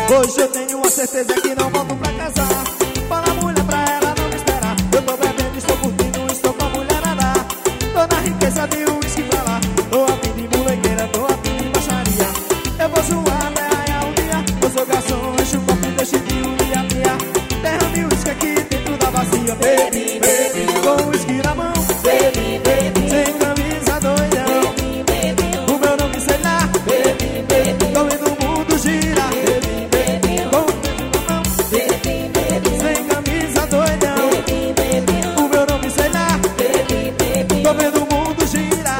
Hoje eu tenho a certeza que não volto pra casar. Fala a mulher pra ela não me esperar. Eu tô bebendo, estou curtindo, estou com a mulherada. Tô na riqueza de uísque pra lá. Tô a fim de molequeira, tô a fim de baixaria. Eu vou zoar até raiar o dia. Eu sou garçom, encho o copo e deixo de uia minha. Derrame o uísque aqui dentro da bacia. Baby, baby, com o uísque na mão. Baby, baby, sem camisa doidão. O meu nome sei lá. Baby, baby, tô vendo o mundo girar. Baby, baby, com o beijo na mão. Baby, baby, sem camisa doidão. Baby, baby, o meu nome sei lá. Baby, baby, tô vendo o mundo girar.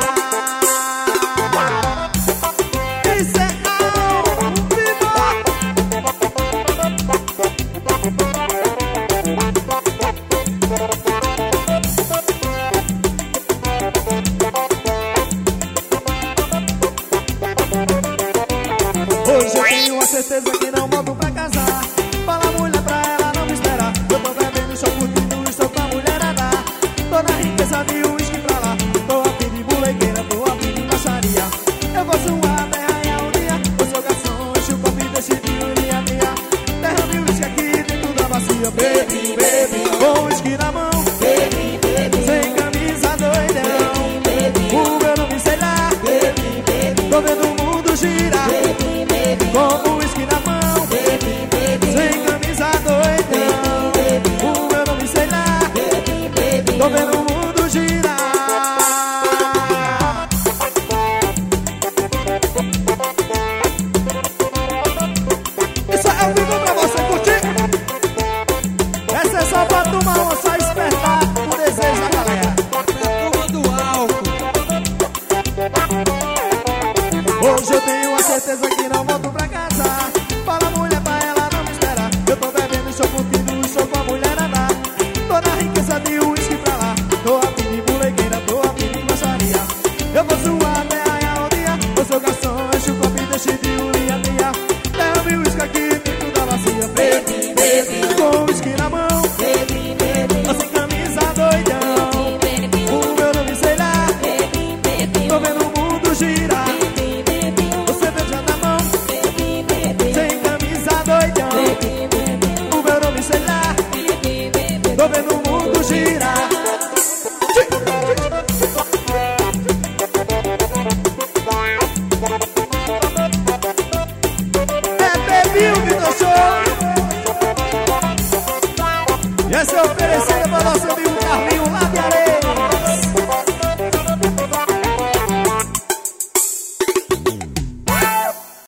Isso é ao vivo. Hoje eu tenho a certeza que não volto pra casar. Fala a mulher pra ela não me esperar. Eu tô bebendo, estou curtindo, estou com a mulherada. Tô na riqueza de uísque pra lá. Tô a fim de bolequeira, tô a fim de baixaria. Eu vou zoar até raiar o dia. Eu sou garçom, encho o copo e deixo de uia minha. Derrame o uísque aqui dentro da bacia. Baby, baby, com o uísque na mão. Baby, baby, sem camisa doidão. O meu nome sei lá. Baby, baby, tô vendo o mundo girar. Com o uísque na mão, sem camisa doidão. O meu nome sei lá, tô vendo o mundo girar. Isso é ao vivo pra você curtir. Essa é só pra tomar uma, só despertar o desejo da galera. Turma do álcool. Hoje eu tenho a certeza que não volto pra casar. Fala a mulher pra ela não me esperar. Eu tô bebendo, estou curtindo, estou com a mulherada. Tô na riqueza de uísque pra lá. Tô a fim de molequeira, tô a fim de baixaria. Eu vou zoar até raiar o dia. Eu sou garçom, encho o copo e deixo de uia minha. Derrame o uísque aqui